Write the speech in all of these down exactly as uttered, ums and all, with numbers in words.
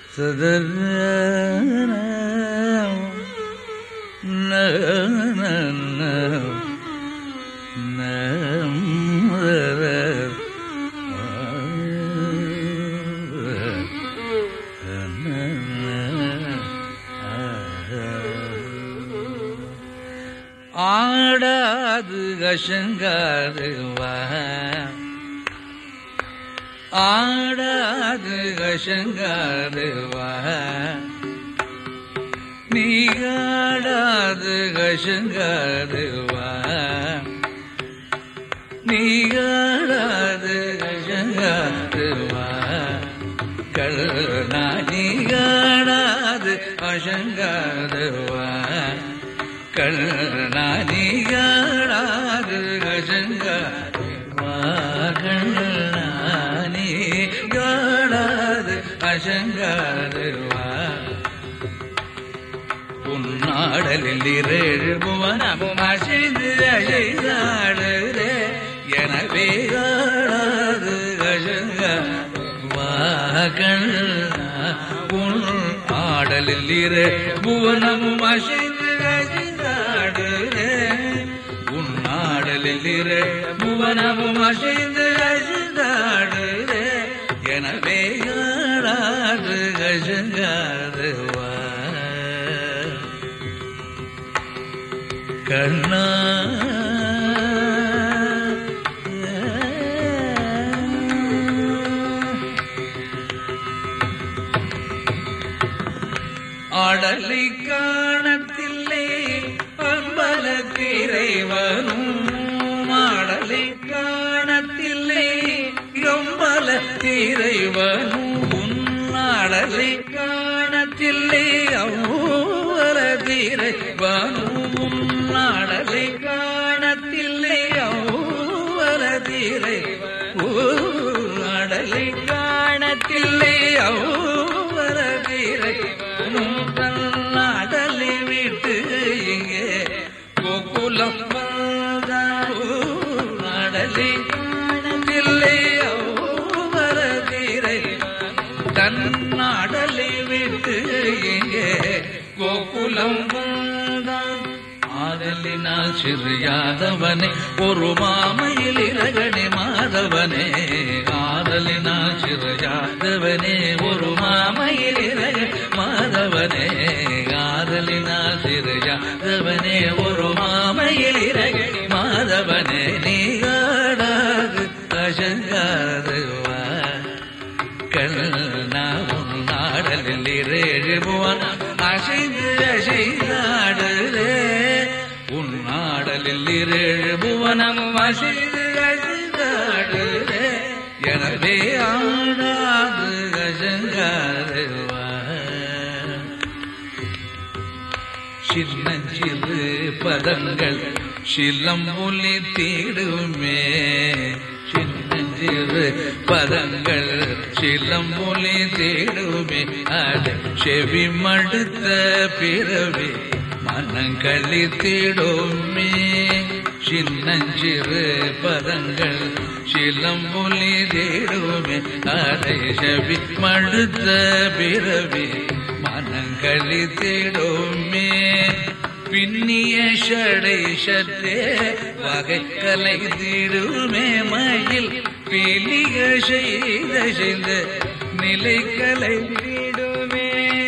ஆடாது கசங்காது வா, ஆடாது கசங்காது வா, நீ ஆடாது கசங்காது வா, நீ ஆடாது கசங்காது வா, கண்ணா நீ ஆடாது கசங்காது வா, கண்ணா நீ ஆடாது கசங்காது வா, கண்ணா நீ ஆடாது கசங்காது வா, உன்னாடலில் இரேழு புவனமும் அசைந்து அசைந்தாடுதே, எனவே ஆடாது கசங்காது வா, கண்ணா உன் ஆடலில் இரேழு புவனமும் அசைந்து அசைந்தாடுதே, உன் ஆடலில் இரேழு புவனமும் அசைந்து அசைந்தாடுதே, எனவே ஆடாது கசங்காது வா, கண்ணா ஆடலை காணத்தில்லை அம்பலத்திரைவனும், ஆடலை காணத்தில்லை அம்பலத்திரைவனும், உன்னாடலை காணத்தில்லை அவ்வலத்திரைவனும், உன்னாடலை காணத்தில்லை அவ்வலத்திரைவனும், ஆடலை காணத்தில்லை அவ்வலத்திரைவனும், தன்னாடலை விட்டு இங்கே கோகுலம் ஆடலை காணத்தில்லை அவ்வலத்திரைவனும், தன்னாடலை விட்டு இங்கே கோகுலம் வந்தான், ஆதலினால் சிறு யாதவனே ஒரு மாமையில் இரகணி மாதவனே, ஆதலினால் சிறு யாதவனே ஒரு மாமையில் இரகணி மாதவனே, ஆதலினால் சிறு யாதவனே ஒரு மாமையில் இரகணி மாதவனே, நீ ஆடாது கசங்காது வா, கண்ணா உன் ஆடலில் இரேழு புவனம் அசைந்து அசைந்தாடுதே, உன் ஆடலில் இரேழு புவனமும் அசைந்து அசைந்தாடுதே, எனவே ஆடாது கசங்காது வா, சின்னஞ்சிறு பதங்கள் சிலம்பொலி தீடுமே, சின்னஞ்சிறு பதங்கள் சிலம்பொலி தேடுமே, அது செவி மடுத்த பிறவி மனங்களி தேடுமே, சின்னஞ்சிறு பதங்கள் சிலம்பொலி தேடுமே, அதை செவி மடுத்த பிறவி மனங்களி தேடுமே, பின்னிய ஷடை சற்றே வகை கலை தீடுமே, மயில் பிலிக செய்த செய்த நிலை கலை தீடுமே,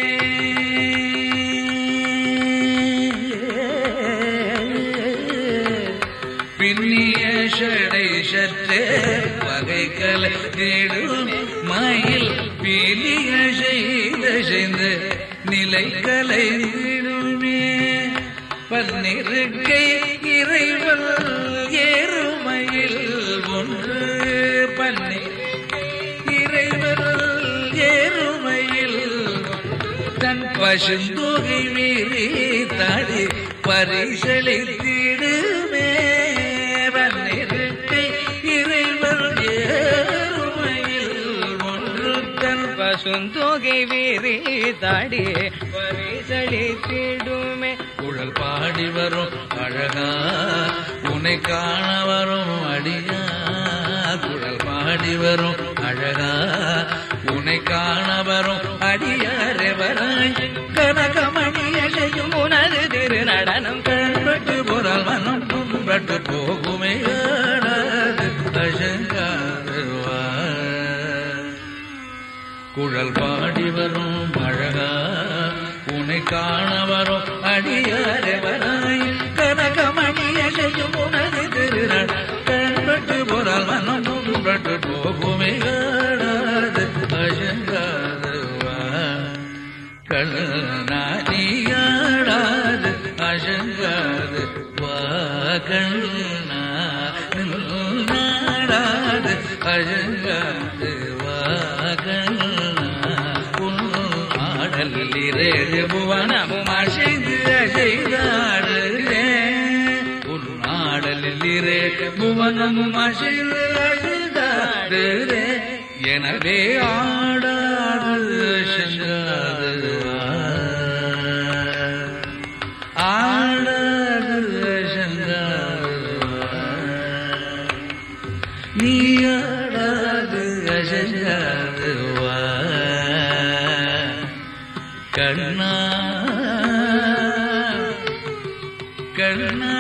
பின்னிய ஷடை சற்றே வகை கலை தீடுமே, மயில் பிலிக செய்த செய்த நிலை கலை தீடுமே, பன்னிருக்கை இறைவல் ஏறுமையில் ஒன்று, பன்னிருக்கை இறைவல் ஏறுமையில் தன் பசுந்தொகை வீரி தாடி பரிசளித்திடுமே, பன்னிருக்கை இறைவல் ஏறுமையில் ஒன்று, தன் பசுந்தொகை வீரி தாடி பரிசளித்திடுமே, குழல் பாடி வரும் அழகா உன்னை காண வரும் அடியா, குழல் பாடி வரும் அழகா உன்னை காண வரும் அடியா, குழல் பாடி வரும் அழகா உன்னை காண வரும் அடியாரவராய் கனகமணிய செய்யும் உனது திருநாள் கண்பட்டு போறால் மனம் புண்பட்டு போகுமே காடாது அசங்காதுவா கண்ணாடியாடாது அசங்காது வா கண்ணா நாடாது அசங்காது வா கண்ணா உன் ஆடலிரேழு புவனமும் அசைந்து அசைந்தாடுதே உன் ஆடலிரேழு புவனமும் அசைந்து அசைந்தாடுதே எனவே ஆடாது அசங்காதுவா ஆடாது அசங்காதுவா நீ ஆடாது அசங்காதுவா கண்ணா கண்ணா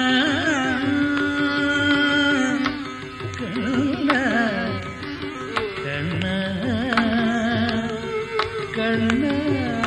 கண்ணா கண்ணா கண்ணா